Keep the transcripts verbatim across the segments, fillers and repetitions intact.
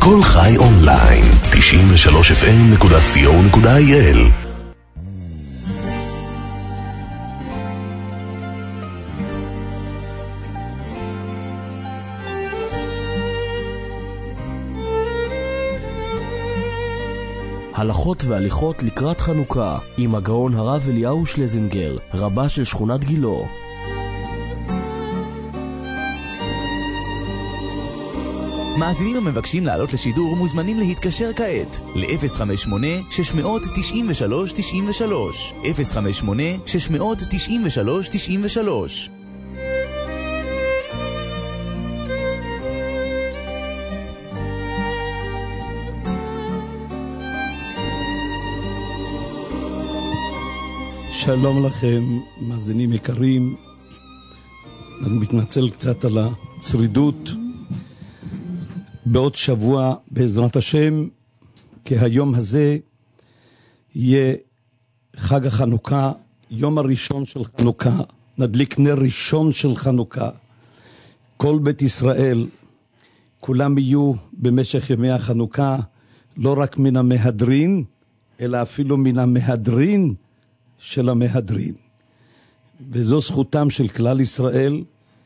כל חי אונליין, תשעים ושלוש אף אם נקודה סי או נקודה איי אל. הלכות והליכות לקראת חנוכה עם הגאון הרב אליהו שלזינגר, רבה של שכונת גילו. מאזינים המבקשים לעלות לשידור מוזמנים להתקשר כעת ל-אפס חמש שמונה שש תשע שלוש תשע שלוש אפס חמש שמונה שש תשע שלוש תשע שלוש. שלום לכם, מאזינים יקרים. אני מתנצל קצת על הצרידות. בעוד שבוע בעזרת השם, כי היום הזה יהיה חג החנוכה, יום הראשון של חנוכה, נדליק נר ראשון של חנוכה. כל בית ישראל, כולם יהיו במשך ימי החנוכה, לא רק מן המהדרין, אלא אפילו מן המהדרין של המהדרין. וזו זכותם של כלל ישראל,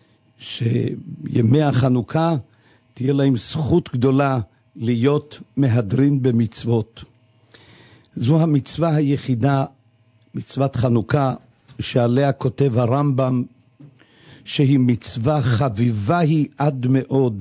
שימי החנוכה תהיה להם זכות גדולה להיות מהדרין במצוות. זו המצווה היחידה, מצוות חנוכה, שעליה כותב הרמב"ם, שהיא מצווה חביבה היא עד מאוד.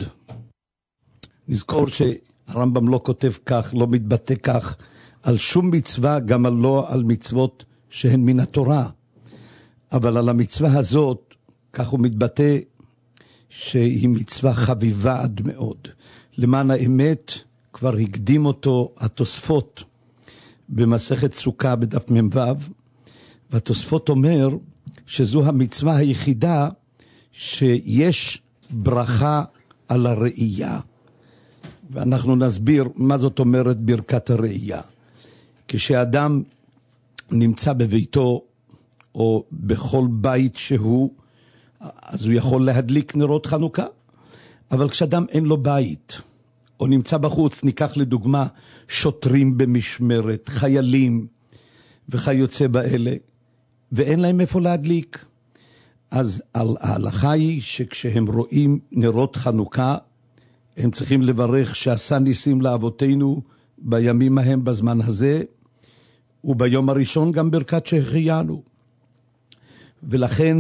נזכור שהרמב"ם לא כותב כך, לא מתבטא כך, על שום מצווה, גם לא על מצוות שהן מן התורה. אבל על המצווה הזאת, כך הוא מתבטא, שהיא מצווה חביבה עד מאוד. למען האמת, כבר הקדים אותו התוספות במסכת סוכה בדף מ"ו, והתוספות אומר שזו המצווה היחידה שיש ברכה על הראייה. ואנחנו נסביר מה זאת אומרת ברכת הראייה. כשאדם נמצא בביתו או בכל בית שהוא, אז הוא יכול להדליק נרות חנוכה. אבל כשאדם אין לו בית, או נמצא בחוץ, ניקח לדוגמה שוטרים במשמרת, חיילים וכיוצא באלה, ואין להם איפה להדליק. אז ההלכה היא שכשהם רואים נרות חנוכה, הם צריכים לברך שעשה ניסים לאבותינו בימים ההם בזמן הזה, וביום הראשון גם ברכת שהחיינו. ולכן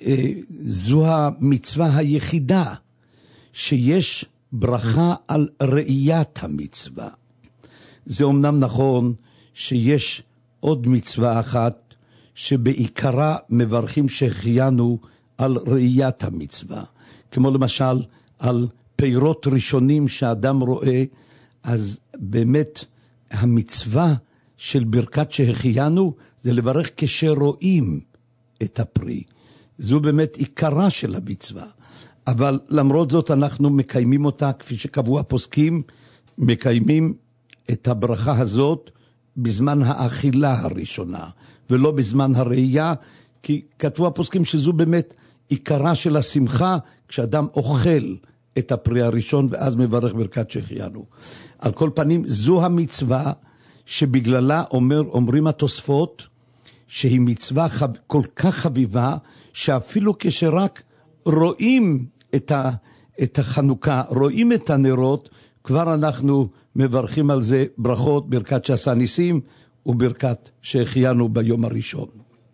זו המצווה היחידה שיש ברכה על ראיית המצווה. זה אומנם נכון שיש עוד מצווה אחת שבעיקרה מברכים שהחיינו על ראיית המצווה. כמו למשל על פירות ראשונים שאדם רואה, אז באמת המצווה של ברכת שהחיינו זה לברך כשרואים את הפרי. זו באמת עיקרה של המצווה. אבל למרות זאת אנחנו מקיימים אותה, כפי שקבעו הפוסקים, מקיימים את הברכה הזאת בזמן האכילה הראשונה, ולא בזמן הראייה, כי כתבו הפוסקים שזו באמת עיקרה של השמחה, כשאדם אוכל את הפרי הראשון, ואז מברך ברכת שהחיינו. על כל פנים, זו המצווה שבגללה אומר, אומרים התוספות, שהיא מצווה חב... כל כך חביבה, שאפילו כשרק רואים את, ה... את החנוכה, רואים את הנרות, כבר אנחנו מברכים על זה ברכות, ברכת שעשה ניסים, וברכת שהחיינו ביום הראשון.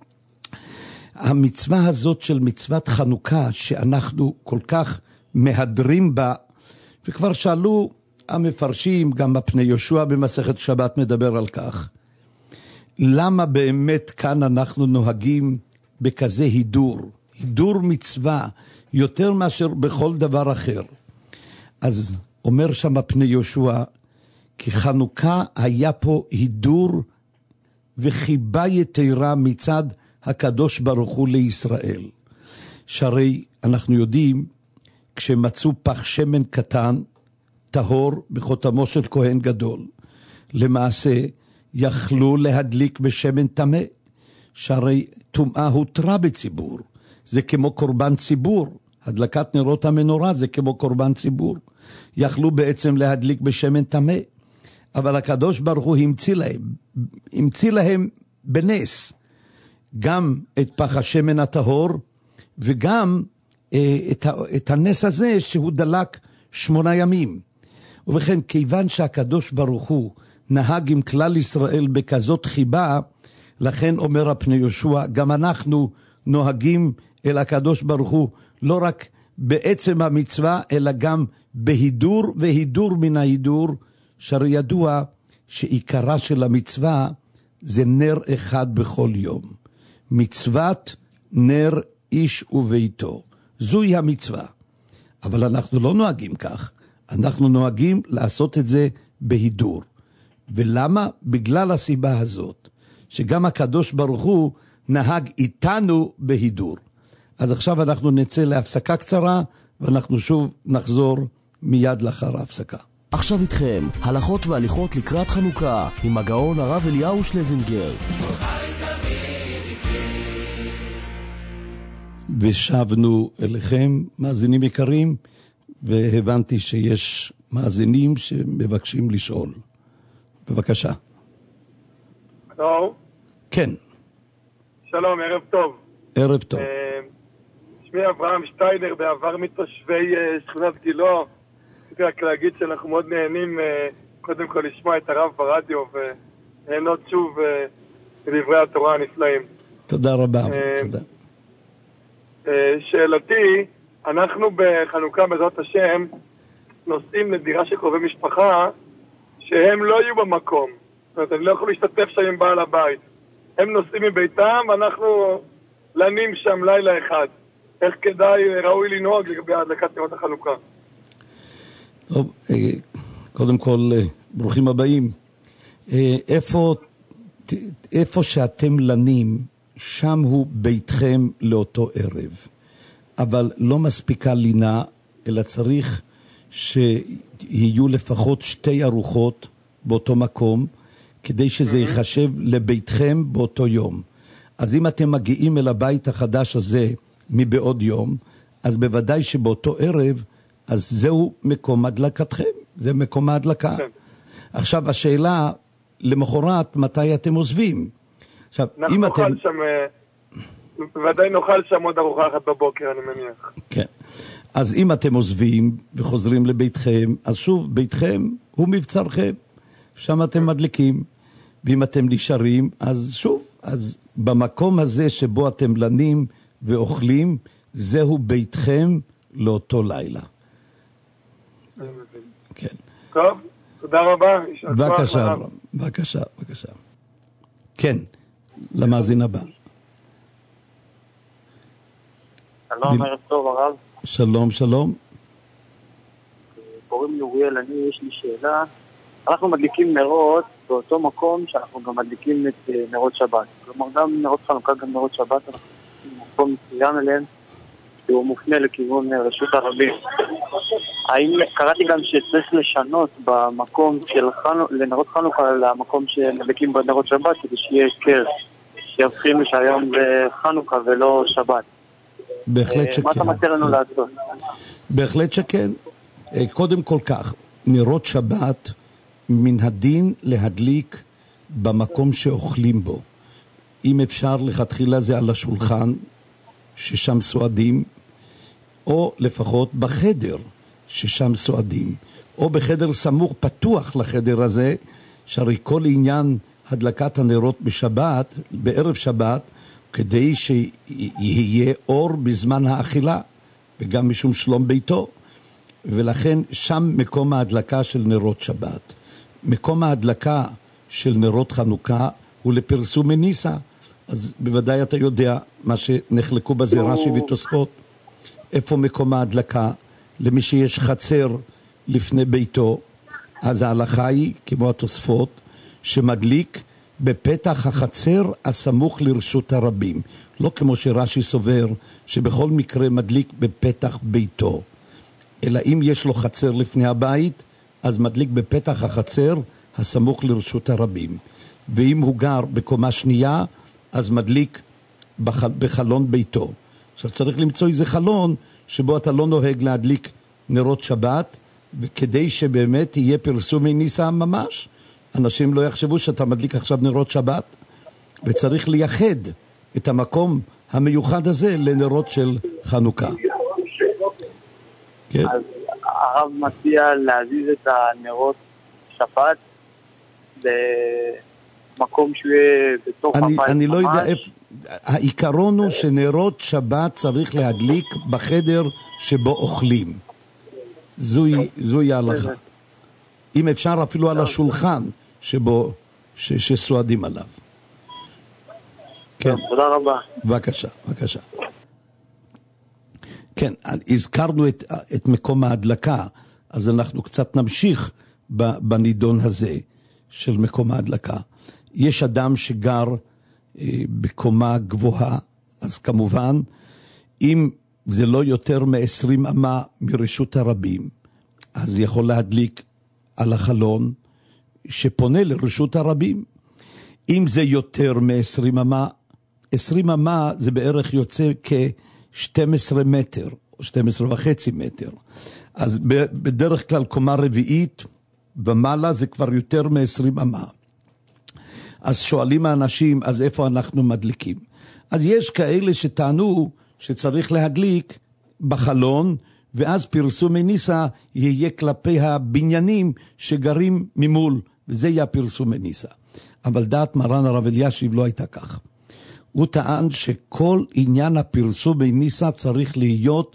המצווה הזאת של מצוות חנוכה, שאנחנו כל כך מהדרים בה, וכבר שאלו המפרשים, גם בפני יהושע במסכת שבת מדבר על כך, למה באמת כאן אנחנו נוהגים בכזה הידור, הידור מצווה, יותר מאשר בכל דבר אחר. אז אומר שם בפני יהושע, כי חנוכה היה פה הידור וחיבה יתרה מצד הקדוש ברוך הוא לישראל. שהרי אנחנו יודעים, כשמצאו פח שמן קטן, טהור בחותמו של כהן גדול, למעשה יכלו להדליק בשמן טמא, שהרי טומאה הותרה בציבור, זה כמו קורבן ציבור, הדלקת נרות המנורה זה כמו קורבן ציבור, יכלו בעצם להדליק בשמן טמא, אבל הקדוש ברוך הוא המציא להם, המציא להם בנס, גם את פח השמן הטהור, וגם אה, את, ה, את הנס הזה שהוא דלק שמונה ימים. ובכן, כיוון שהקדוש ברוך הוא נהג עם כלל ישראל בכזאת חיבה, לכן אומר הפני יהושע, גם אנחנו נוהגים אל הקדוש ברוך הוא, לא רק בעצם המצווה, אלא גם בהידור והידור מן ההידור, שהרי ידוע שעיקרה של המצווה זה נר אחד בכל יום. מצוות נר איש וביתו. זוהי המצווה. אבל אנחנו לא נוהגים כך. אנחנו נוהגים לעשות את זה בהידור. ולמה? בגלל הסיבה הזאת. שגם הקדוש ברוך הוא נהג איתנו בהידור. אז עכשיו אנחנו נצא להפסקה קצרה, ואנחנו שוב נחזור מיד לאחר ההפסקה. עכשיו איתכם, הלכות והליכות לקראת חנוכה, עם הגאון הרב אליהו שלזינגר. ושבנו אליכם, מאזינים יקרים, והבנתי שיש מאזינים שמבקשים לשאול. בבקשה. טוב. כן. שלום, ערב טוב. ערב טוב. שמי אברהם שטיינר, בעבר מתושבי שכונת גילו. רציתי רק להגיד שאנחנו מאוד נהנים קודם כל לשמוע את הרב ברדיו ונהנות שוב מדברי התורה הנפלאים. תודה רבה. תודה. שאלתי, אנחנו בחנוכה בעזרת השם נוסעים לדירה של קרובי משפחה שהם לא יהיו במקום. זאת אומרת, הם לא יכולים להשתתף שם עם בעל הבית. הם נוסעים מביתם ואנחנו לנים שם לילה אחד. איך כדאי, ראוי לנהוג לגבי הדלקת נרות החנוכה? טוב, קודם כל, ברוכים הבאים. איפה, איפה שאתם לנים, שם הוא ביתכם לאותו ערב. אבל לא מספיקה לינה, אלא צריך שיהיו לפחות שתי ארוחות באותו מקום, כדי שזה ייחשב לביתכם באותו יום. אז אם אתם מגיעים אל הבית החדש הזה מבעוד יום, אז בוודאי שבאותו ערב, אז זהו מקום הדלקתכם. זה מקום ההדלקה. עכשיו, השאלה, למחרת, מתי אתם עוזבים? עכשיו, אנחנו אם נאכל אתם... שם, בוודאי נאכל שם עוד ארוחה אחת בבוקר, אני מניח. כן. אז אם אתם עוזבים וחוזרים לביתכם, אז שוב, ביתכם הוא מבצרכם. שם אתם מדליקים. ואם אתם נשארים, אז שוב, אז במקום הזה שבו אתם לנים ואוכלים, זהו ביתכם לאותו לילה. כן. טוב, תודה רבה. בבקשה, אברהם. בבקשה, בבקשה. כן, למאזין הבא. שלום, ערב טוב הרב. שלום, שלום. קוראים לי אוריאל, אני, יש לי שאלה. אנחנו מדליקים נרות באותו מקום שאנחנו גם מדליקים את נרות שבת. כלומר, גם נרות חנוכה, גם נרות שבת, אנחנו מדליקים מקום מסוים אליהם, שהוא מופנה לכיוון רשות הרבים. האם קראתי גם שצריך לשנות במקום של חנו, לנרות חנוכה למקום שמדליקים בנרות שבת, כדי שיהיה קר, שיבחין שהיום זה חנוכה ולא שבת. בהחלט שכן. מה אתה מציע לנו לעשות? בהחלט שכן. קודם כל כך, נרות שבת מן הדין להדליק במקום שאוכלים בו. אם אפשר לכתחילה זה על השולחן ששם סועדים, או לפחות בחדר ששם סועדים, או בחדר סמוך פתוח לחדר הזה, שהרי כל עניין הדלקת הנרות בשבת, בערב שבת, כדי שיהיה אור בזמן האכילה, וגם משום שלום ביתו. ולכן שם מקום ההדלקה של נרות שבת. מקום ההדלקה של נרות חנוכה הוא לפרסום מניסה. אז בוודאי אתה יודע מה שנחלקו בזה רש"י ותוספות. איפה מקום ההדלקה? למי שיש חצר לפני ביתו, אז ההלכה היא, כמו התוספות, שמדליק בפתח החצר הסמוך לרשות הרבים. לא כמו שרש"י סובר, שבכל מקרה מדליק בפתח ביתו. אלא אם יש לו חצר לפני הבית, אז מדליק בפתח החצר הסמוך לרשות הרבים. ואם הוא גר בקומה שנייה, אז מדליק בח... בחלון ביתו. עכשיו צריך למצוא איזה חלון שבו אתה לא נוהג להדליק נרות שבת, וכדי שבאמת יהיה פרסומי ניסה ממש, אנשים לא יחשבו שאתה מדליק עכשיו נרות שבת, וצריך לייחד את המקום המיוחד הזה לנרות של חנוכה. כן? אז הרב מציע להזיז את הנרות שבת במקום שהוא יהיה בתוך אני, הבית אני ממש. לא יודע איפה, העיקרון הוא שנרות שבת צריך להדליק בחדר שבו אוכלים. זוהי, זוהי ההלכה. אם אפשר אפילו על השולחן שבו, ש, שסועדים עליו. כן. תודה רבה. בבקשה, בבקשה. כן, הזכרנו את, את מקום ההדלקה, אז אנחנו קצת נמשיך בנידון הזה של מקום ההדלקה. יש אדם שגר אה, בקומה גבוהה, אז כמובן, אם זה לא יותר מ-עשרים אמה מרשות הרבים, אז יכול להדליק על החלון שפונה לרשות הרבים. אם זה יותר מ-עשרים אמה, עשרים אמה זה בערך יוצא כ-שתים עשרה מטר, או שתים עשרה וחצי מטר. אז בדרך כלל קומה רביעית ומעלה זה כבר יותר מ-עשרים אמה. אז שואלים האנשים, אז איפה אנחנו מדליקים? אז יש כאלה שטענו שצריך להדליק בחלון, ואז פרסומי ניסה יהיה כלפי הבניינים שגרים ממול, וזה יהיה פרסומי ניסה. אבל דעת מרן הרב אלישיב לא הייתה כך. הוא טען שכל עניין הפרסומי ניסה צריך להיות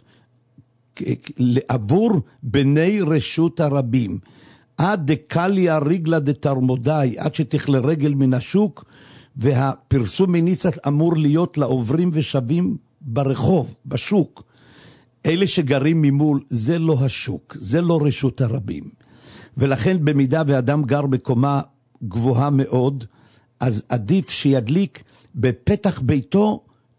עבור בני רשות הרבים. עד דקליה רגלה דתרמודאי, עד שתכלה רגל מן השוק, והפרסומי ניסה אמור להיות לעוברים ושבים ברחוב, בשוק. אלה שגרים ממול, זה לא השוק, זה לא רשות הרבים. ולכן במידה ואדם גר בקומה גבוהה מאוד, אז עדיף שידליק בפתח ביתו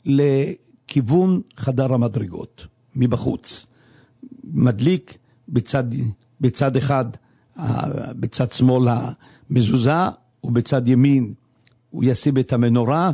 לכיוון חדר המדרגות, מבחוץ. מדליק בצד, בצד אחד, בצד שמאל המזוזה, ובצד ימין הוא ישים את המנורה,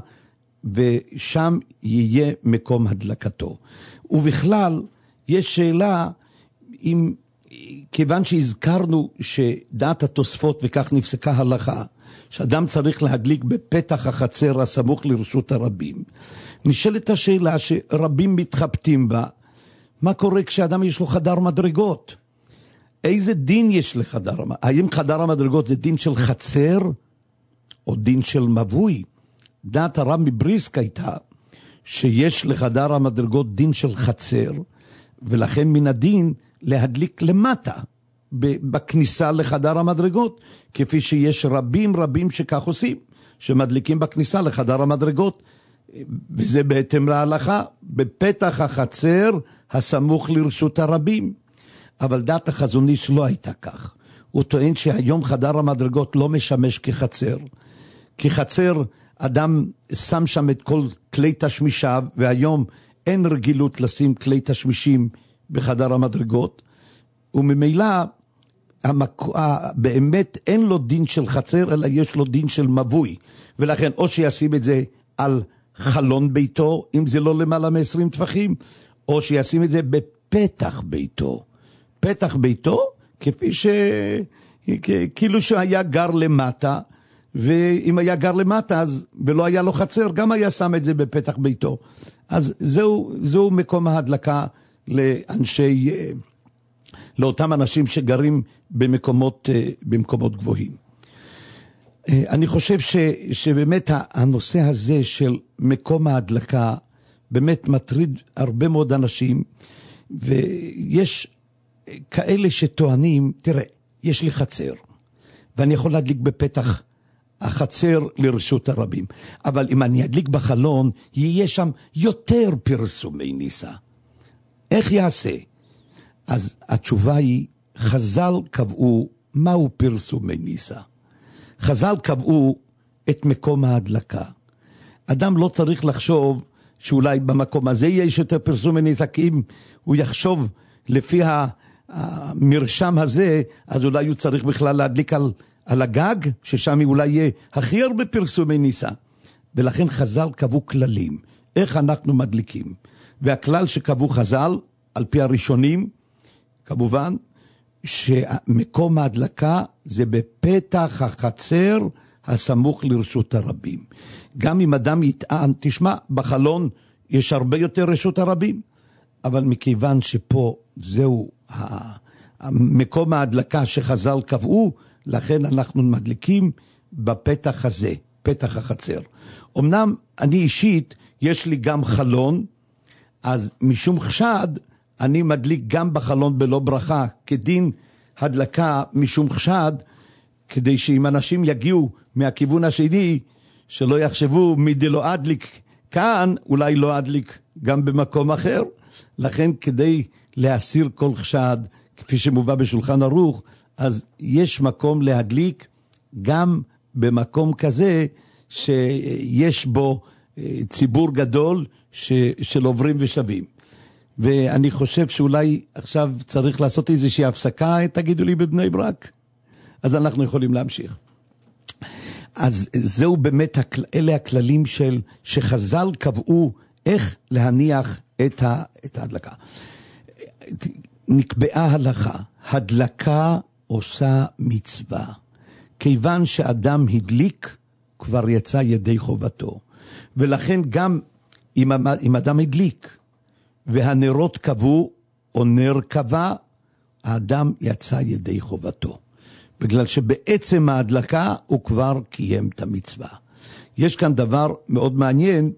ושם יהיה מקום הדלקתו. ובכלל, יש שאלה, אם, כיוון שהזכרנו שדעת התוספות וכך נפסקה הלכה, שאדם צריך להדליק בפתח החצר הסמוך לרשות הרבים, נשאלת השאלה שרבים מתחבטים בה, מה קורה כשאדם יש לו חדר מדרגות? איזה דין יש לחדר? האם חדר המדרגות זה דין של חצר או דין של מבוי? דעת הרב מבריסק הייתה שיש לחדר המדרגות דין של חצר, ולכן מן הדין להדליק למטה בכניסה לחדר המדרגות, כפי שיש רבים רבים שכך עושים, שמדליקים בכניסה לחדר המדרגות, וזה בהתאם להלכה, בפתח החצר הסמוך לרשות הרבים. אבל דעת החזון איש לא הייתה כך. הוא טוען שהיום חדר המדרגות לא משמש כחצר, כי חצר אדם שם שם את כל כלי תשמישיו, והיום אין רגילות לשים כלי תשמישים בחדר המדרגות, וממילא המק... באמת אין לו דין של חצר, אלא יש לו דין של מבוי, ולכן או שישים את זה על חלון ביתו, אם זה לא למעלה מ-עשרים טפחים, או שישים את זה בפתח ביתו. פתח ביתו, כפי ש... כאילו שהיה גר למטה, ואם היה גר למטה אז, ולא היה לו חצר, גם היה שם את זה בפתח ביתו. אז זהו, זהו מקום ההדלקה לאנשי, לאותם אנשים שגרים במקומות, במקומות גבוהים. אני חושב ש, שבאמת הנושא הזה של מקום ההדלקה באמת מטריד הרבה מאוד אנשים, ויש כאלה שטוענים, תראה, יש לי חצר, ואני יכול להדליק בפתח החצר לרשות הרבים, אבל אם אני אדליק בחלון, יהיה שם יותר פרסומי ניסה. איך יעשה? אז התשובה היא, חז"ל קבעו מהו פרסומי ניסה. חז"ל קבעו את מקום ההדלקה. אדם לא צריך לחשוב שאולי במקום הזה יש יותר פרסומי ניסה, כי אם הוא יחשוב לפי המרשם הזה, אז אולי הוא צריך בכלל להדליק על, על הגג, ששם אולי יהיה הכי הרבה פרסומי ניסה. ולכן חז"ל קבעו כללים, איך אנחנו מדליקים. והכלל שקבעו חז"ל, על פי הראשונים, כמובן, שמקום ההדלקה זה בפתח החצר הסמוך לרשות הרבים. גם אם אדם יטען, תשמע, בחלון יש הרבה יותר רשות הרבים, אבל מכיוון שפה זהו מקום ההדלקה שחז"ל קבעו, לכן אנחנו מדליקים בפתח הזה, פתח החצר. אמנם אני אישית, יש לי גם חלון, אז משום חשד, אני מדליק גם בחלון בלא ברכה, כדין הדלקה משום חשד, כדי שאם אנשים יגיעו מהכיוון השני, שלא יחשבו מי דלא אדליק כאן, אולי לא אדליק גם במקום אחר. לכן כדי להסיר כל חשד, כפי שמובא בשולחן ערוך, אז יש מקום להדליק גם במקום כזה, שיש בו ציבור גדול ש, של עוברים ושבים. ואני חושב שאולי עכשיו צריך לעשות איזושהי הפסקה, תגידו לי בבני ברק, אז אנחנו יכולים להמשיך. אז זהו באמת, אלה הכללים של, שחז"ל קבעו איך להניח את, ה, את ההדלקה. נקבעה הלכה, הדלקה עושה מצווה. כיוון שאדם הדליק, כבר יצא ידי חובתו. ולכן גם אם, אם אדם הדליק, והנרות קבעו, או נר קבע, האדם יצא ידי חובתו. בגלל שבעצם ההדלקה הוא כבר קיים את המצווה. יש כאן דבר מאוד מעניין,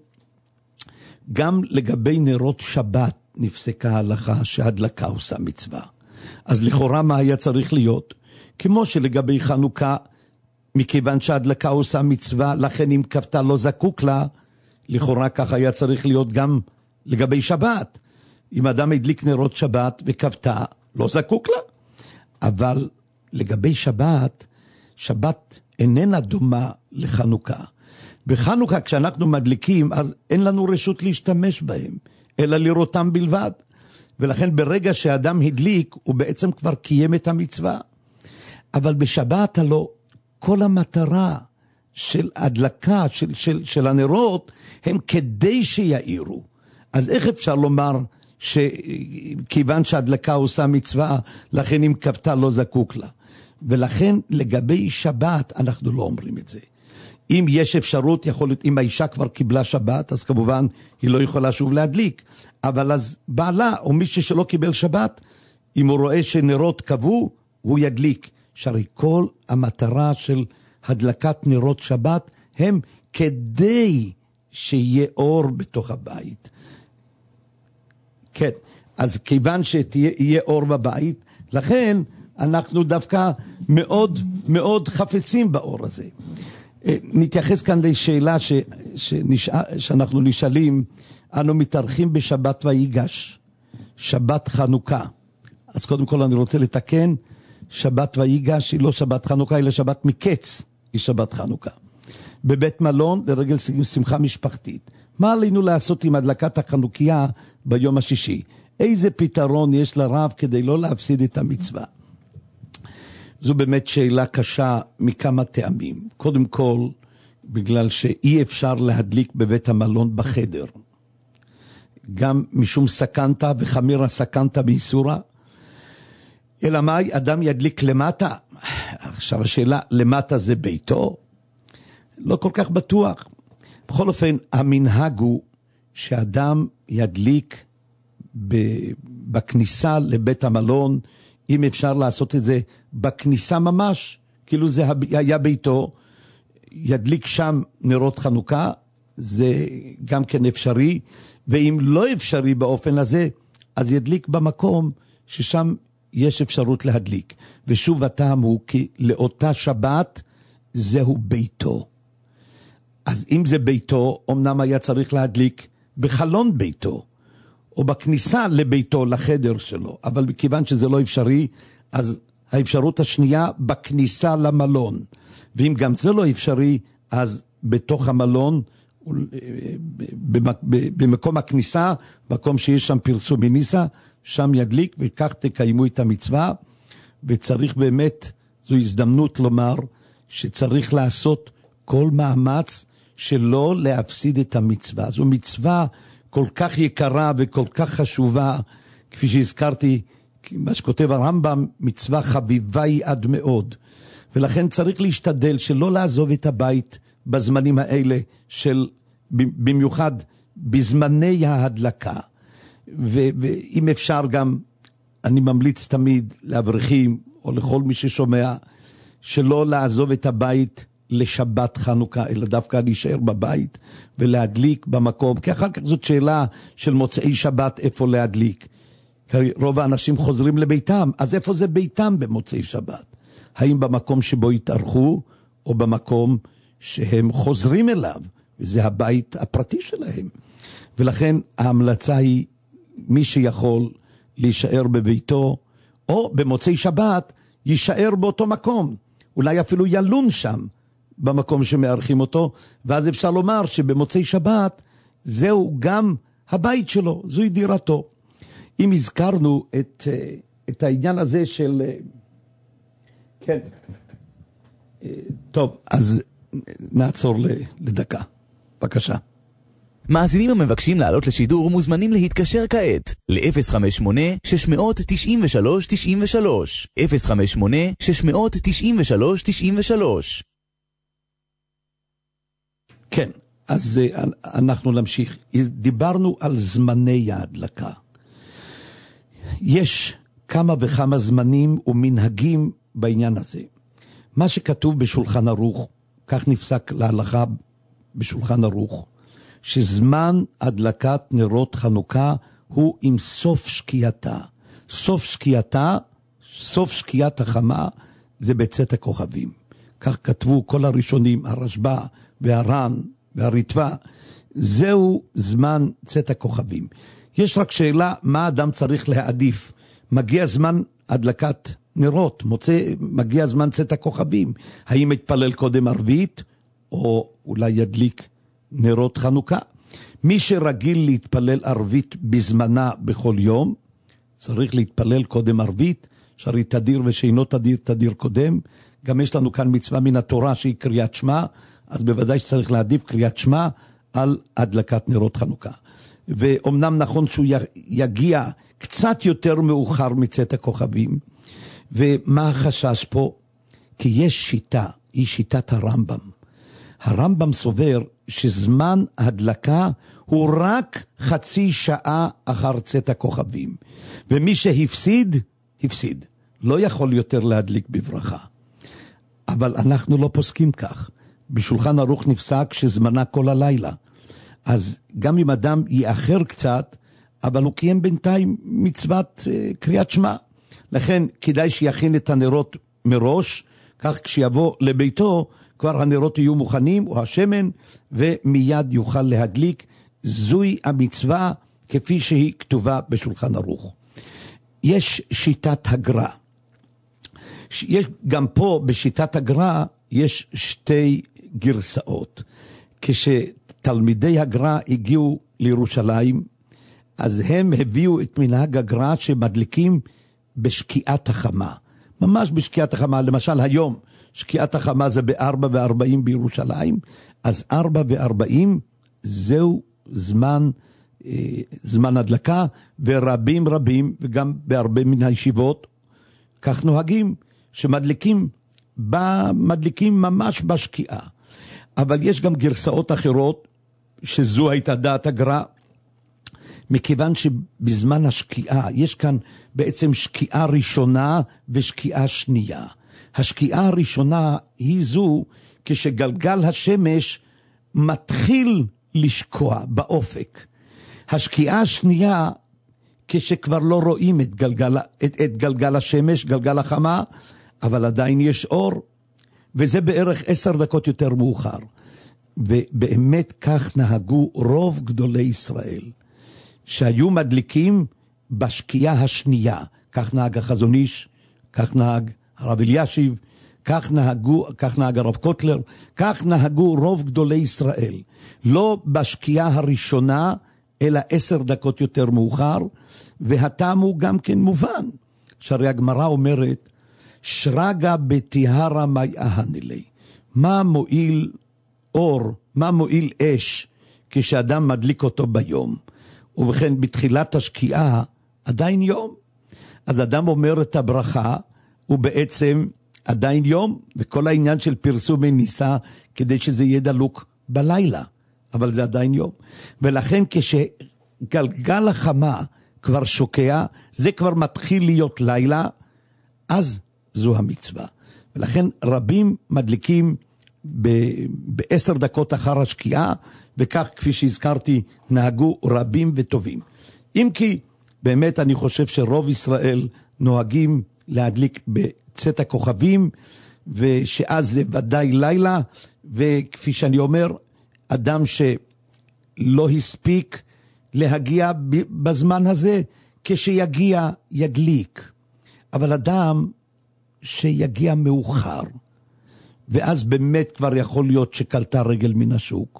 גם לגבי נרות שבת נפסקה ההלכה שההדלקה עושה מצווה. אז לכאורה מה היה צריך להיות? כמו שלגבי חנוכה, מכיוון שההדלקה עושה מצווה, לכן אם כפתה לא זקוק לה, לכאורה כך היה צריך להיות גם לגבי שבת. אם אדם הדליק נרות שבת וכפתה, לא זקוק לה. אבל לגבי שבת, שבת איננה דומה לחנוכה. בחנוכה כשאנחנו מדליקים, אין לנו רשות להשתמש בהם, אלא לראותם בלבד. ולכן ברגע שאדם הדליק, הוא בעצם כבר קיים את המצווה. אבל בשבת הלא, כל המטרה של הדלקה, של, של, של הנרות, הם כדי שיעירו. אז איך אפשר לומר שכיוון שההדלקה עושה מצווה, לכן אם כפתה לא זקוק לה. ולכן לגבי שבת אנחנו לא אומרים את זה. אם יש אפשרות, יכול להיות, אם האישה כבר קיבלה שבת, אז כמובן היא לא יכולה שוב להדליק. אבל אז בעלה, או מישהו שלא קיבל שבת, אם הוא רואה שנרות קבעו, הוא ידליק. שהרי כל המטרה של הדלקת נרות שבת, הם כדי שיהיה אור בתוך הבית. כן, אז כיוון שיהיה אור בבית, לכן אנחנו דווקא מאוד מאוד חפצים באור הזה. נתייחס כאן לשאלה ש, שנשאל, שאנחנו נשאלים, אנו מתארחים בשבת ויגש, שבת חנוכה. אז קודם כל אני רוצה לתקן, שבת ויגש היא לא שבת חנוכה, אלא שבת מקץ היא שבת חנוכה. בבית מלון לרגל שמחה משפחתית. מה עלינו לעשות עם הדלקת החנוכיה ביום השישי? איזה פתרון יש לרב כדי לא להפסיד את המצווה? זו באמת שאלה קשה מכמה טעמים. קודם כל, בגלל שאי אפשר להדליק בבית המלון בחדר. גם משום סכנתה וחמיר הסכנתה באיסורה. אלא מאי, אדם ידליק למטה. עכשיו השאלה, למטה זה ביתו? לא כל כך בטוח. בכל אופן, המנהג הוא שאדם ידליק בכניסה לבית המלון, אם אפשר לעשות את זה בכניסה ממש, כאילו זה היה ביתו, ידליק שם נרות חנוכה, זה גם כן אפשרי, ואם לא אפשרי באופן הזה, אז ידליק במקום ששם יש אפשרות להדליק. ושוב הטעם הוא כי לאותה שבת זהו ביתו. אז אם זה ביתו, אמנם היה צריך להדליק בחלון ביתו, או בכניסה לביתו, לחדר שלו. אבל מכיוון שזה לא אפשרי, אז האפשרות השנייה בכניסה למלון. ואם גם זה לא אפשרי, אז בתוך המלון, במקום הכניסה, מקום שיש שם פרסום מניסה, שם ידליק וכך תקיימו את המצווה. וצריך באמת, זו הזדמנות לומר, שצריך לעשות כל מאמץ שלא להפסיד את המצווה. זו מצווה כל כך יקרה וכל כך חשובה, כפי שהזכרתי, מה שכותב הרמב"ם, מצווה חביבה היא עד מאוד, ולכן צריך להשתדל שלא לעזוב את הבית בזמנים האלה, של, במיוחד בזמני ההדלקה. ו- ואם אפשר גם, אני ממליץ תמיד לאברכים או לכל מי ששומע, שלא לעזוב את הבית לשבת חנוכה, אלא דווקא להישאר בבית ולהדליק במקום, כי אחר כך זאת שאלה של מוצאי שבת איפה להדליק. רוב האנשים חוזרים לביתם, אז איפה זה ביתם במוצאי שבת? האם במקום שבו התארחו, או במקום שהם חוזרים אליו, וזה הבית הפרטי שלהם. ולכן ההמלצה היא, מי שיכול להישאר בביתו, או במוצאי שבת, יישאר באותו מקום. אולי אפילו ילון שם, במקום שמארחים אותו, ואז אפשר לומר שבמוצאי שבת, זהו גם הבית שלו, זוהי דירתו. אם הזכרנו את, את העניין הזה של... כן. טוב, אז נעצור לדקה. בבקשה. מאזינים המבקשים לעלות לשידור מוזמנים להתקשר כעת ל-אפס חמש שמונה שש תשע שלוש תשע שלוש אפס חמש שמונה שש תשע שלוש תשע שלוש. כן, אז אנחנו נמשיך. דיברנו על זמני ההדלקה. יש כמה וכמה זמנים ומנהגים בעניין הזה. מה שכתוב בשולחן ערוך, כך נפסק להלכה בשולחן ערוך, שזמן הדלקת נרות חנוכה הוא עם סוף שקיעתה. סוף שקיעתה, סוף שקיעת החמה, זה בצאת הכוכבים. כך כתבו כל הראשונים, הרשב"א והר"ן והריטב"א, זהו זמן צאת הכוכבים. יש רק שאלה, מה אדם צריך להעדיף? מגיע זמן הדלקת נרות, מוצא, מגיע זמן צאת הכוכבים. האם יתפלל קודם ערבית, או אולי ידליק נרות חנוכה? מי שרגיל להתפלל ערבית בזמנה בכל יום, צריך להתפלל קודם ערבית, שרי תדיר ושאינו תדיר תדיר קודם. גם יש לנו כאן מצווה מן התורה שהיא קריאת שמע, אז בוודאי שצריך להעדיף קריאת שמע על הדלקת נרות חנוכה. ואומנם נכון שהוא יגיע קצת יותר מאוחר מצאת הכוכבים. ומה החשש פה? כי יש שיטה, היא שיטת הרמב"ם. הרמב"ם סובר שזמן הדלקה הוא רק חצי שעה אחר צאת הכוכבים. ומי שהפסיד, הפסיד. לא יכול יותר להדליק בברכה. אבל אנחנו לא פוסקים כך. בשולחן ערוך נפסק שזמנה כל הלילה. אז גם אם אדם יאחר קצת, אבל הוא קיים בינתיים מצוות uh, קריאת שמע. לכן כדאי שיכין את הנרות מראש, כך כשיבוא לביתו, כבר הנרות יהיו מוכנים, או השמן, ומיד יוכל להדליק. זוהי המצווה כפי שהיא כתובה בשולחן ערוך. יש שיטת הגר"א. יש גם פה בשיטת הגר"א יש שתי גרסאות. כשתלמידי הגר"א הגיעו לירושלים, אז הם הביאו את מנהג הגר"א שמדליקים בשקיעת החמה. ממש בשקיעת החמה. למשל היום, שקיעת החמה זה בארבע וארבעים בירושלים, אז ארבע וארבעים זהו זמן, זמן הדלקה, ורבים רבים, וגם בהרבה מן הישיבות, כך נוהגים, שמדליקים, מדליקים ממש בשקיעה. אבל יש גם גרסאות אחרות, שזו הייתה דעת הגר"א, מכיוון שבזמן השקיעה, יש כאן בעצם שקיעה ראשונה ושקיעה שנייה. השקיעה הראשונה היא זו כשגלגל השמש מתחיל לשקוע באופק. השקיעה השנייה כשכבר לא רואים את גלגל, את, את גלגל השמש, גלגל החמה, אבל עדיין יש אור, וזה בערך עשר דקות יותר מאוחר. ובאמת כך נהגו רוב גדולי ישראל, שהיו מדליקים בשקיעה השנייה. כך נהג החזון איש, כך נהג הרב אלישיב, כך נהגו, כך נהג הרב קוטלר, כך נהגו רוב גדולי ישראל. לא בשקיעה הראשונה, אלא עשר דקות יותר מאוחר, והטעם הוא גם כן מובן. שהרי הגמרא אומרת, שרגא בטיהרא מאי אהני ליה. מה מועיל אור, מה מועיל אש, כשאדם מדליק אותו ביום? ובכן בתחילת השקיעה עדיין יום. אז אדם אומר את הברכה, הוא בעצם עדיין יום, וכל העניין של פרסום ניסה, כדי שזה יהיה דלוק בלילה, אבל זה עדיין יום. ולכן כשגלגל החמה כבר שוקע, זה כבר מתחיל להיות לילה, אז זו המצווה. ולכן רבים מדליקים ב- בעשר דקות אחר השקיעה, וכך כפי שהזכרתי נהגו רבים וטובים. אם כי באמת אני חושב שרוב ישראל נוהגים להדליק בצאת הכוכבים, ושאז זה ודאי לילה, וכפי שאני אומר, אדם שלא הספיק להגיע בזמן הזה, כשיגיע ידליק. אבל אדם שיגיע מאוחר, ואז באמת כבר יכול להיות שקלטה רגל מן השוק,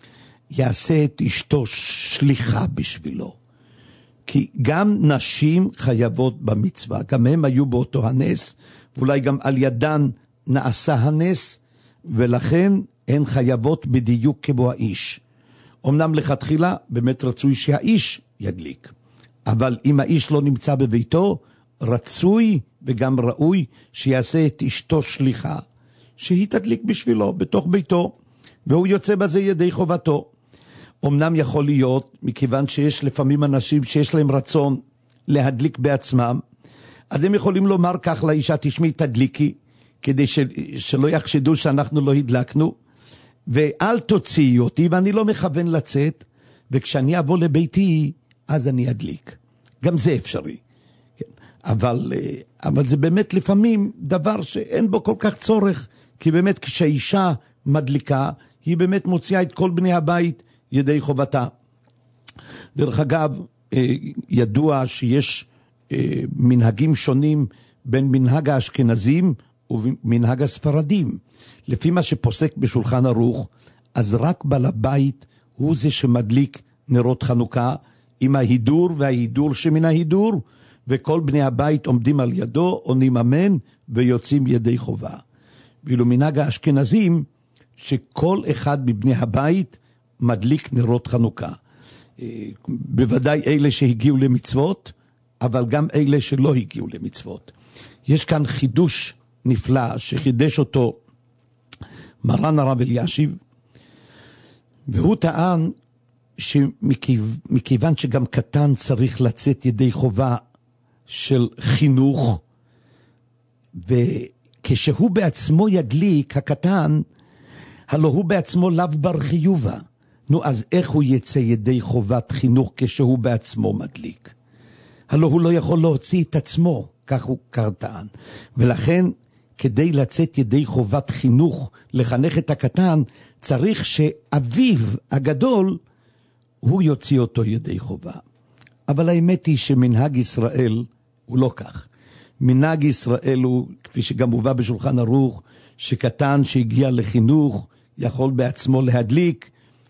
יעשה את אשתו שליחה בשבילו. כי גם נשים חייבות במצווה, גם הם היו באותו הנס, ואולי גם על ידן נעשה הנס, ולכן הן חייבות בדיוק כמו האיש. אמנם לכתחילה באמת רצוי שהאיש ידליק, אבל אם האיש לא נמצא בביתו, רצוי וגם ראוי שיעשה את אשתו שליחה, שהיא תדליק בשבילו בתוך ביתו, והוא יוצא בזה ידי חובתו. אמנם יכול להיות, מכיוון שיש לפעמים אנשים שיש להם רצון להדליק בעצמם, אז הם יכולים לומר כך לאישה, תשמעי תדליקי, כדי של, שלא יחשדו שאנחנו לא הדלקנו, ואל תוציאי אותי, ואני לא מכוון לצאת, וכשאני אבוא לביתי, אז אני אדליק. גם זה אפשרי. כן. אבל, אבל זה באמת לפעמים דבר שאין בו כל כך צורך, כי באמת כשהאישה מדליקה, היא באמת מוציאה את כל בני הבית ידי חובתה. דרך אגב, ידוע שיש מנהגים שונים בין מנהג האשכנזים ומנהג הספרדים. לפי מה שפוסק בשולחן ערוך, אז רק בעל הבית הוא זה שמדליק נרות חנוכה, עם ההידור וההידור שמן ההידור, וכל בני הבית עומדים על ידו, עונים אמן, ויוצאים ידי חובה. ואילו מנהג האשכנזים, שכל אחד מבני הבית מדליק נרות חנוכה. בוודאי אלה שהגיעו למצוות, אבל גם אלה שלא הגיעו למצוות. יש כאן חידוש נפלא שחידש אותו מרן הרב אלישיב, והוא טען שמכיוון שגם קטן צריך לצאת ידי חובה של חינוך, וכשהוא בעצמו ידליק הקטן, הלא הוא בעצמו לאו בר חיובה. נו, אז איך הוא יצא ידי חובת חינוך כשהוא בעצמו מדליק? הלא הוא לא יכול להוציא את עצמו, כך הוא טען. ולכן, כדי לצאת ידי חובת חינוך, לחנך את הקטן, צריך שאביו הגדול, הוא יוציא אותו ידי חובה. אבל האמת היא שמנהג ישראל הוא לא כך. מנהג ישראל הוא, כפי שגם הובא בשולחן ערוך, שקטן שהגיע לחינוך, יכול בעצמו להדליק,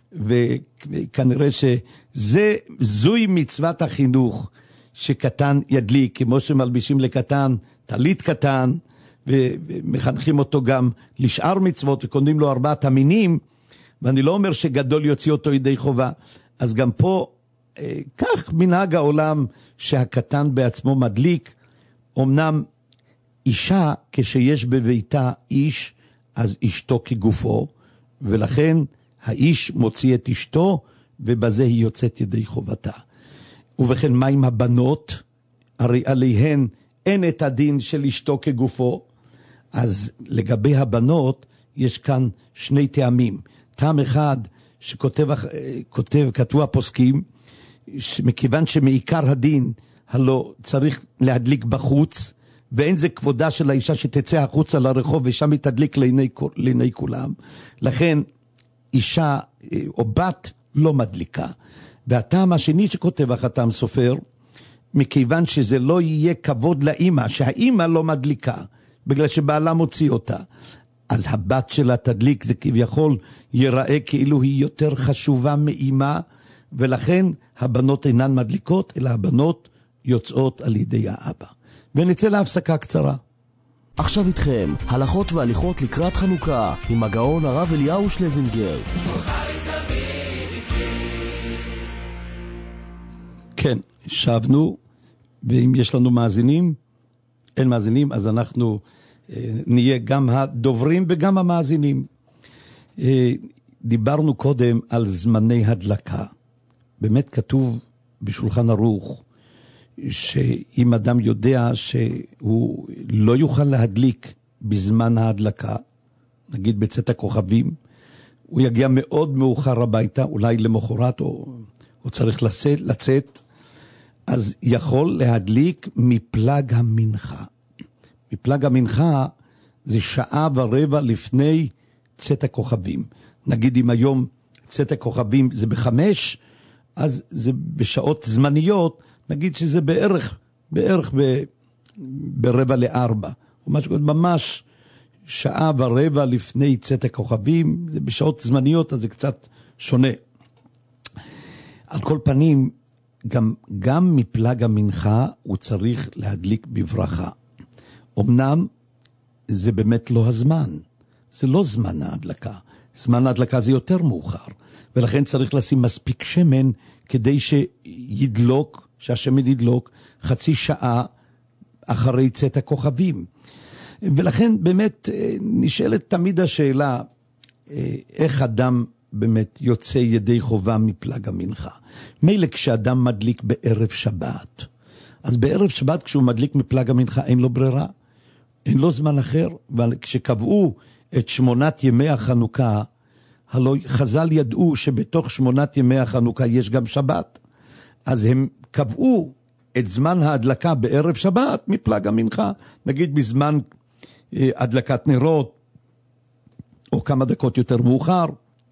וכנראה שזה, זוהי מצוות החינוך, שקטן ידליק, כמו שמלבישים לקטן, תלית קטן, ומחנכים אותו גם לשאר מצוות, וקונים לו ארבעת המינים, ואני לא אומר שגדול יוציא אותו ידי חובה, אז גם פה, כך מנהג העולם, שהקטן בעצמו מדליק, אמנם אישה, כשיש בביתה איש, אז אשתו כגופו, ולכן האיש מוציא את אשתו, ובזה היא יוצאת ידי חובתה. ובכן, מה עם הבנות? הרי עליהן אין את הדין של אשתו כגופו, אז לגבי הבנות, יש כאן שני טעמים. טעם אחד, שכותב, כותב, כתבו הפוסקים, מכיוון שמעיקר הדין, הלא צריך להדליק בחוץ, ואין זה כבודה של האישה שתצא החוצה לרחוב, ושם היא תדליק לעיני, לעיני כולם. לכן, אישה או בת לא מדליקה. והטעם השני שכותב החתם סופר, מכיוון שזה לא יהיה כבוד לאמא, שהאמא לא מדליקה, בגלל שבעלה מוציא אותה. אז הבת שלה תדליק, זה כביכול ייראה כאילו היא יותר חשובה מאמא, ולכן הבנות אינן מדליקות, אלא הבנות יוצאות על ידי האבא. ונצא להפסקה קצרה. עכשיו איתכם, הלכות והליכות לקראת חנוכה, עם הגאון הרב אליהו שלזינגר. כן, שבנו, ואם יש לנו מאזינים, אין מאזינים, אז אנחנו אה, נהיה גם הדוברים וגם המאזינים. אה, דיברנו קודם על זמני הדלקה. באמת כתוב בשולחן ערוך, שאם אדם יודע שהוא לא יוכל להדליק בזמן ההדלקה, נגיד בצאת הכוכבים, הוא יגיע מאוד מאוחר הביתה, אולי למחרת או, או צריך לצאת, לצאת, אז יכול להדליק מפלג המנחה. מפלג המנחה זה שעה ורבע לפני צאת הכוכבים. נגיד אם היום צאת הכוכבים זה בחמש, אז זה בשעות זמניות, נגיד שזה בערך, בערך ב, ברבע לארבע. או משהו, ממש שעה ורבע לפני צאת הכוכבים, זה בשעות זמניות, אז זה קצת שונה. על כל פנים, גם, גם מפלג המנחה הוא צריך להדליק בברכה. אמנם זה באמת לא הזמן, זה לא זמן ההדלקה. זמן ההדלקה זה יותר מאוחר, ולכן צריך לשים מספיק שמן כדי שידלוק, שהשמן ידלוק חצי שעה אחרי צאת הכוכבים. ולכן באמת נשאלת תמיד השאלה, איך אדם באמת יוצא ידי חובה מפלג המנחה. מילא כשאדם מדליק בערב שבת, אז בערב שבת כשהוא מדליק מפלג המנחה אין לו ברירה, אין לו זמן אחר, אבל כשקבעו את שמונת ימי החנוכה, הלוא חז"ל ידעו שבתוך שמונת ימי החנוכה יש גם שבת, אז הם קבעו את זמן ההדלקה בערב שבת מפלג המנחה, נגיד בזמן אה, הדלקת נרות, או כמה דקות יותר מאוחר,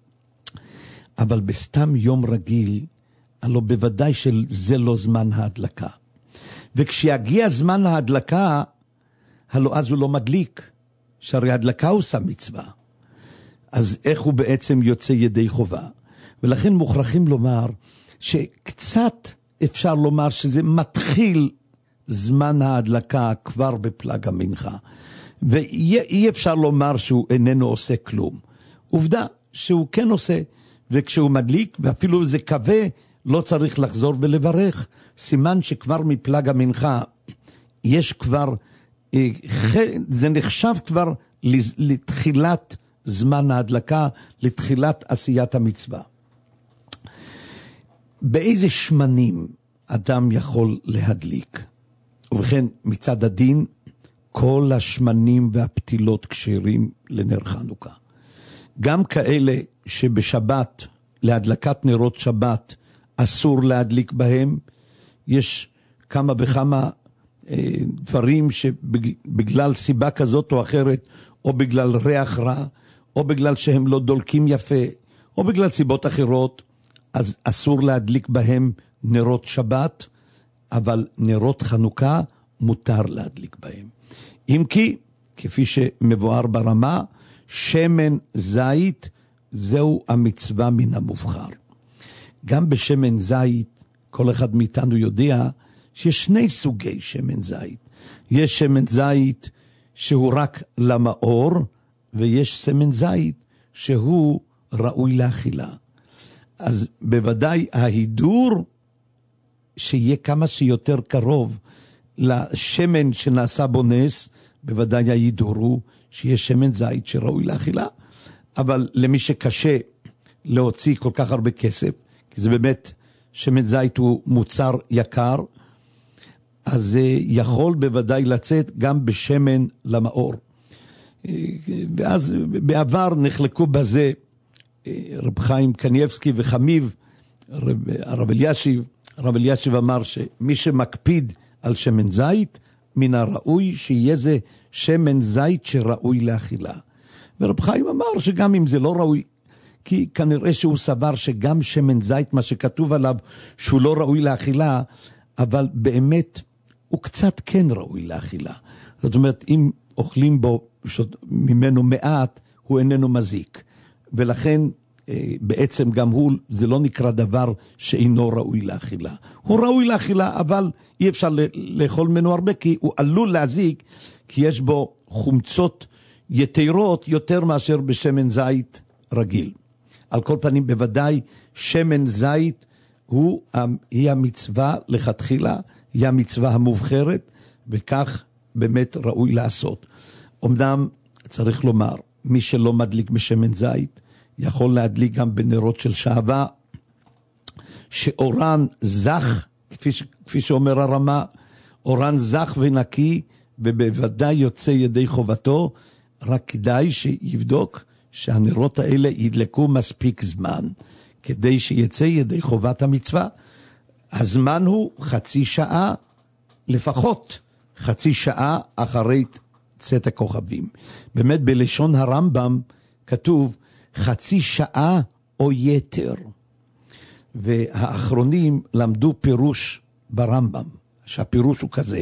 אבל בסתם יום רגיל, הלוא בוודאי שזה לא זמן ההדלקה. וכשיגיע זמן ההדלקה, הלוא אז הוא לא מדליק, שהרי ההדלקה עושה מצווה. אז איך הוא בעצם יוצא ידי חובה? ולכן מוכרחים לומר שקצת אפשר לומר שזה מתחיל זמן ההדלקה כבר בפלג המנחה. ואי אפשר לומר שהוא איננו עושה כלום. עובדה שהוא כן עושה, וכשהוא מדליק, ואפילו זה קווה, לא צריך לחזור ולברך. סימן שכבר מפלג המנחה יש כבר, זה נחשב כבר לתחילת זמן ההדלקה, לתחילת עשיית המצווה. באיזה שמנים אדם יכול להדליק? ובכן, מצד הדין, כל השמנים והפתילות כשרים לנר חנוכה. גם כאלה שבשבת, להדלקת נרות שבת, אסור להדליק בהם. יש כמה וכמה אה, דברים שבגלל סיבה כזאת או אחרת, או בגלל ריח רע, או בגלל שהם לא דולקים יפה, או בגלל סיבות אחרות, אז אסור להדליק בהם נרות שבת, אבל נרות חנוכה מותר להדליק בהם. אם כי, כפי שמבואר ברמה, שמן זית, זהו המצווה מן המובחר. גם בשמן זית, כל אחד מאיתנו יודע שיש שני סוגי שמן זית. יש שמן זית שהוא רק למאור, ויש שמן זית שהוא ראוי לאכילה. אז בוודאי ההידור שיהיה כמה שיותר קרוב לשמן שנעשה בו נס, בוודאי ההידור הוא שיש שמן זית שראוי לאכילה. אבל למי שקשה להוציא כל כך הרבה כסף, כי זה באמת, שמן זית הוא מוצר יקר, אז זה יכול בוודאי לצאת גם בשמן למאור. ואז בעבר נחלקו בזה רב חיים קניבסקי וחמיב, רב, הרב אלישיב. הרב אלישיב אמר שמי שמקפיד על שמן זית, מן הראוי שיהיה זה שמן זית שראוי לאכילה. ורב חיים אמר שגם אם זה לא ראוי, כי כנראה שהוא סבר שגם שמן זית, מה שכתוב עליו, שהוא לא ראוי לאכילה, אבל באמת הוא קצת כן ראוי לאכילה. זאת אומרת, אם אוכלים בו ממנו מעט, הוא איננו מזיק. ולכן בעצם גם הוא, זה לא נקרא דבר שאינו ראוי לאכילה. הוא ראוי לאכילה, אבל אי אפשר לאכול ממנו הרבה, כי הוא עלול להזיק, כי יש בו חומצות יתרות יותר מאשר בשמן זית רגיל. על כל פנים, בוודאי, שמן זית הוא, היא המצווה לכתחילה, היא המצווה המובחרת, וכך באמת ראוי לעשות. אמנם צריך לומר, מי שלא מדליק בשמן זית, יכול להדליק גם בנרות של שעבה, שאורן זך, כפי, ש, כפי שאומר הרמה, אורן זך ונקי, ובוודאי יוצא ידי חובתו, רק כדאי שיבדוק שהנרות האלה ידלקו מספיק זמן, כדי שיצא ידי חובת המצווה. הזמן הוא חצי שעה, לפחות חצי שעה אחרי צאת הכוכבים. באמת בלשון הרמב"ם כתוב חצי שעה או יתר. והאחרונים למדו פירוש ברמב"ם, שהפירוש הוא כזה,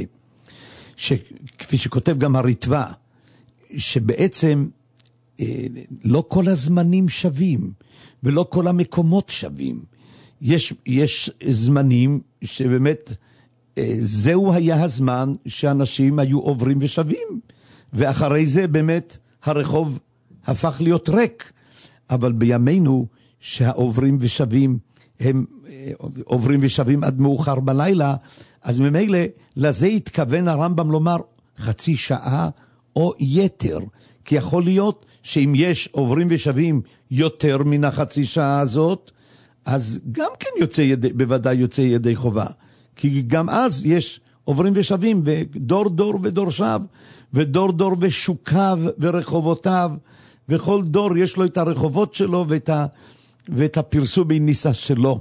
שכפי שכותב גם הרטב"א, שבעצם אה, לא כל הזמנים שווים, ולא כל המקומות שווים. יש, יש זמנים שבאמת אה, זהו היה הזמן שאנשים היו עוברים ושווים, ואחרי זה באמת הרחוב הפך להיות ריק. אבל בימינו שהעוברים ושווים הם עוברים ושווים עד מאוחר בלילה, אז ממילא לזה התכוון הרמב"ם לומר חצי שעה או יתר, כי יכול להיות שאם יש עוברים ושווים יותר מן החצי שעה הזאת, אז גם כן יוצא ידי, בוודאי יוצא ידי חובה, כי גם אז יש עוברים ושווים, ודור דור ודור שב, ודור דור ושוקיו ורחובותיו, וכל דור יש לו את הרחובות שלו ואת, ה, ואת הפרסום בניסה שלו.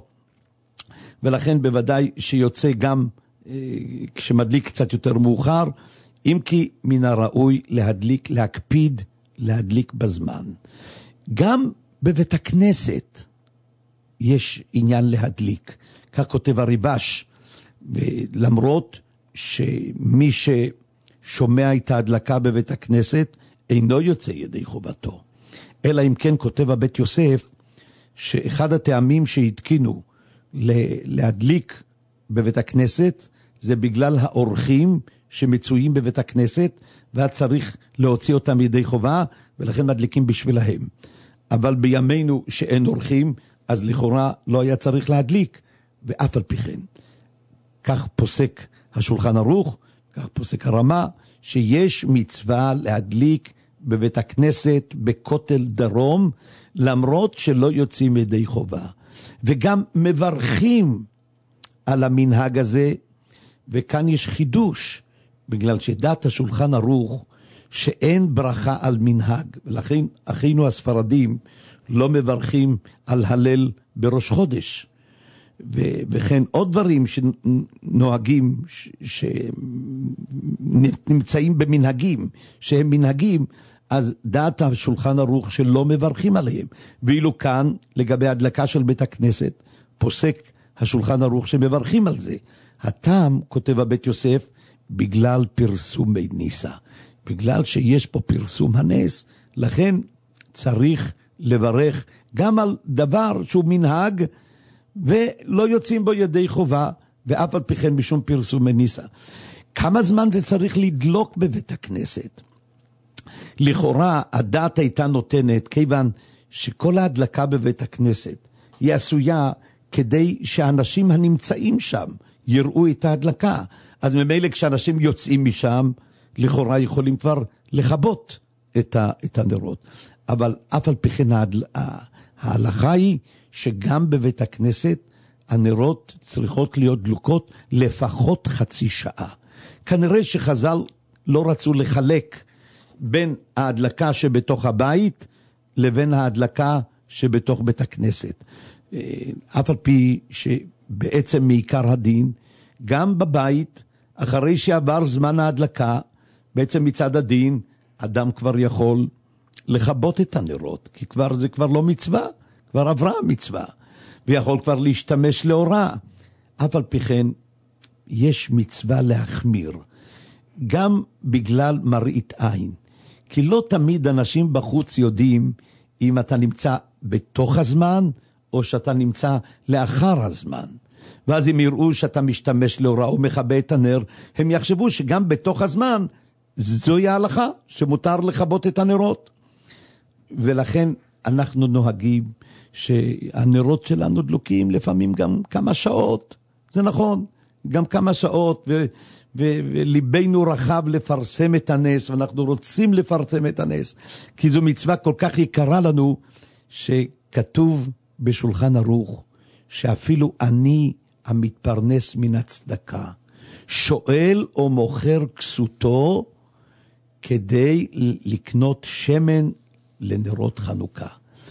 ולכן בוודאי שיוצא גם אה, כשמדליק קצת יותר מאוחר, אם כי מן הראוי להדליק, להקפיד, להדליק בזמן. גם בבית הכנסת יש עניין להדליק. כך כותב הריבש, ולמרות שמי ששומע את ההדלקה בבית הכנסת, אינו יוצא ידי חובתו. אלא אם כן כותב הבית יוסף, שאחד הטעמים שהתקינו להדליק בבית הכנסת, זה בגלל האורחים שמצויים בבית הכנסת, ואז צריך להוציא אותם ידי חובה, ולכן מדליקים בשבילהם. אבל בימינו שאין אורחים, אז לכאורה לא היה צריך להדליק, ואף על פי כן. כך פוסק השולחן ערוך, כך פוסק הרמה, שיש מצווה להדליק בבית הכנסת בכותל דרום, למרות שלא יוצאים ידי חובה. וגם מברכים על המנהג הזה, וכאן יש חידוש, בגלל שדעת השולחן ערוך, שאין ברכה על מנהג, ולכן אחינו הספרדים לא מברכים על הלל בראש חודש. ו- וכן עוד דברים שנוהגים, ש- שנמצאים במנהגים, שהם מנהגים, אז דעת השולחן ערוך שלא מברכים עליהם. ואילו כאן, לגבי הדלקה של בית הכנסת, פוסק השולחן ערוך שמברכים על זה. הטעם, כותב הבית יוסף, בגלל פרסום בית ניסה. בגלל שיש פה פרסום הנס, לכן צריך לברך גם על דבר שהוא מנהג, ולא יוצאים בו ידי חובה, ואף על פי כן משום פרסום בניסה. כמה זמן זה צריך לדלוק בבית הכנסת? לכאורה הדת הייתה נותנת, כיוון שכל ההדלקה בבית הכנסת היא עשויה כדי שאנשים הנמצאים שם יראו את ההדלקה. אז ממילא כשאנשים יוצאים משם, לכאורה יכולים כבר לחבות את, ה, את הנרות. אבל אף על פי כן ההלכה היא שגם בבית הכנסת הנרות צריכות להיות דלוקות לפחות חצי שעה. כנראה שחז"ל לא רצו לחלק בין ההדלקה שבתוך הבית לבין ההדלקה שבתוך בית הכנסת. אף על פי שבעצם מעיקר הדין, גם בבית, אחרי שעבר זמן ההדלקה, בעצם מצד הדין, אדם כבר יכול לחבות את הנרות, כי כבר זה כבר לא מצווה, כבר עברה מצווה, ויכול כבר להשתמש לאורה. אף על פי כן, יש מצווה להחמיר, גם בגלל מראית עין. כי לא תמיד אנשים בחוץ יודעים אם אתה נמצא בתוך הזמן, או שאתה נמצא לאחר הזמן. ואז אם יראו שאתה משתמש לאורה או מכבה את הנר, הם יחשבו שגם בתוך הזמן, זוהי ההלכה שמותר לכבות את הנרות. ולכן אנחנו נוהגים שהנרות שלנו דלוקים לפעמים גם כמה שעות. זה נכון, גם כמה שעות, ו, ו, וליבנו רחב לפרסם את הנס, ואנחנו רוצים לפרסם את הנס, כי זו מצווה כל כך יקרה לנו, שכתוב בשולחן ערוך, שאפילו אני המתפרנס מן הצדקה, שואל או מוכר כסותו, כדי לקנות שמן לנרות חנוכה.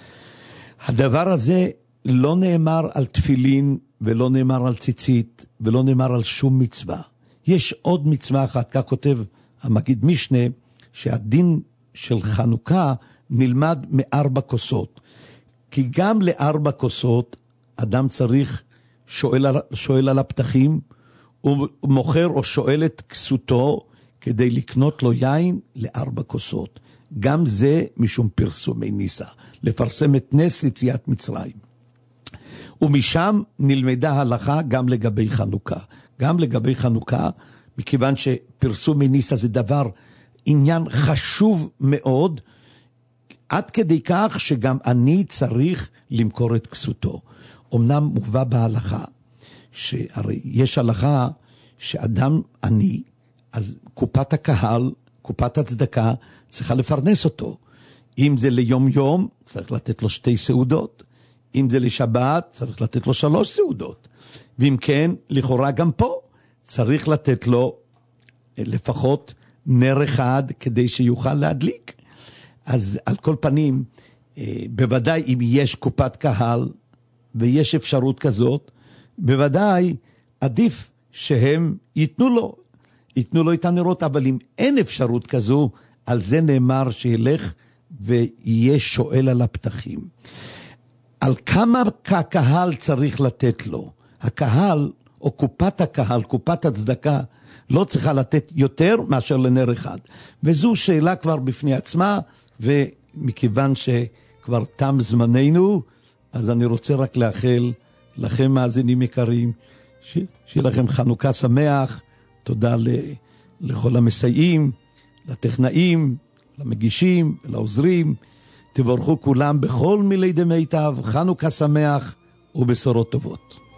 הדבר הזה לא נאמר על תפילין, ולא נאמר על ציצית, ולא נאמר על שום מצווה. יש עוד מצווה אחת, כך כותב המגיד משנה, שהדין של חנוכה נלמד מארבע כוסות. כי גם לארבע כוסות אדם צריך שואל על, שואל על הפתחים, הוא מוכר או שואל את כסותו, כדי לקנות לו יין לארבע כוסות. גם זה משום פרסומי ניסה, לפרסם את נס יציאת מצרים. ומשם נלמדה הלכה גם לגבי חנוכה. גם לגבי חנוכה, מכיוון שפרסומי ניסה זה דבר, עניין חשוב מאוד, עד כדי כך שגם אני צריך למכור את כסותו. אמנם מובא בהלכה, שהרי יש הלכה שאדם עני, אז קופת הקהל, קופת הצדקה, צריכה לפרנס אותו. אם זה ליום יום, צריך לתת לו שתי סעודות. אם זה לשבת, צריך לתת לו שלוש סעודות. ואם כן, לכאורה גם פה, צריך לתת לו לפחות נר אחד, כדי שיוכל להדליק. אז על כל פנים, בוודאי אם יש קופת קהל, ויש אפשרות כזאת, בוודאי עדיף שהם ייתנו לו, ייתנו לו את הנרות, אבל אם אין אפשרות כזו, על זה נאמר שילך ויהיה שואל על הפתחים. על כמה הקהל צריך לתת לו? הקהל, או קופת הקהל, קופת הצדקה, לא צריכה לתת יותר מאשר לנר אחד. וזו שאלה כבר בפני עצמה, ומכיוון שכבר תם זמננו, אז אני רוצה רק לאחל לכם מאזינים יקרים, ש... שיהיה לכם חנוכה שמח, תודה ל... לכל המסייעים, לטכנאים, למגישים, לעוזרים, תבורכו כולם בכל מילי דמיטב, חנוכה שמח ובשורות טובות.